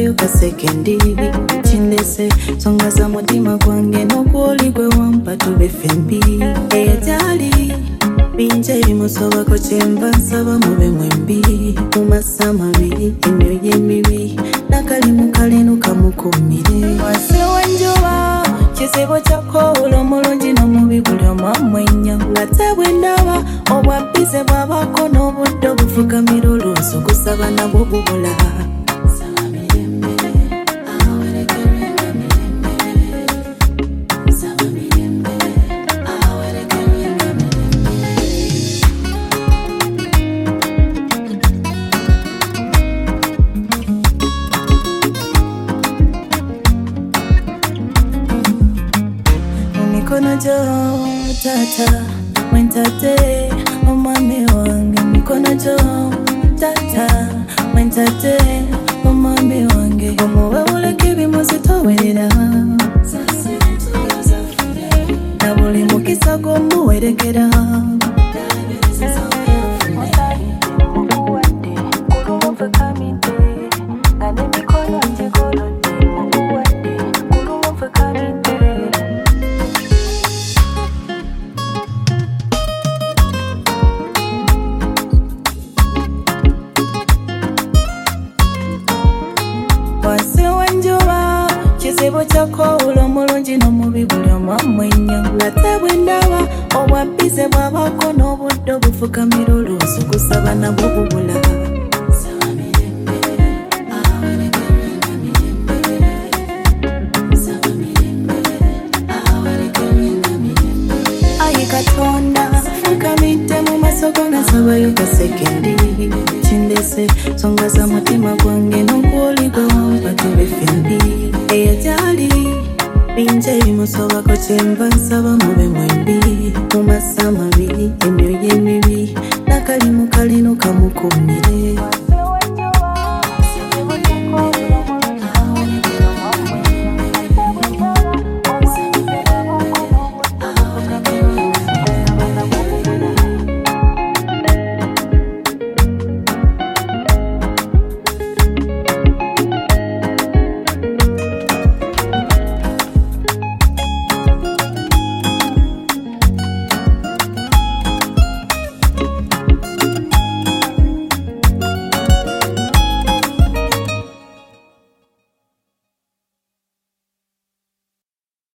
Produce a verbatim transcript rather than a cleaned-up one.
nsabayo kasekendi kindese songa za mutima gwange n'okwoli gwe wampa tube fembi eyatali binje bimusobako kyemba nsaba mube mwembi mu masa mabiri emyoyo emibi nakalimu kalenu kamukumire wase wanjoba kizibu kyako olomulungi n'omubi buli omu amwenya nga tebwe ndaba obwabbize bwabako n'obudde obufukamira oluusi kusaba nabwo bubula mikono jo tata mwentate omwami wange mikono jo tata mwentate omwami wange omuwe uleke bimuzitowerera na buli mukisa gw'omuwerekera wase wanjoba kizibu kyako olomulungi n'omubi buli omu amwenya nga tebwe ndaba obwabbize bwabako n'obudde obufukamira oluusi kusaba nabwo bubula ayi katonda fukamidde mu maaso go nasabayo kasekendi kindese songa za mutima gwange n'okwoli gwe wampa tube fembi eyatali binje bimusobako kyemba nsaba mube mwembi mu masa mabiri emyoyo emibi nakalimu kalenu kamukumire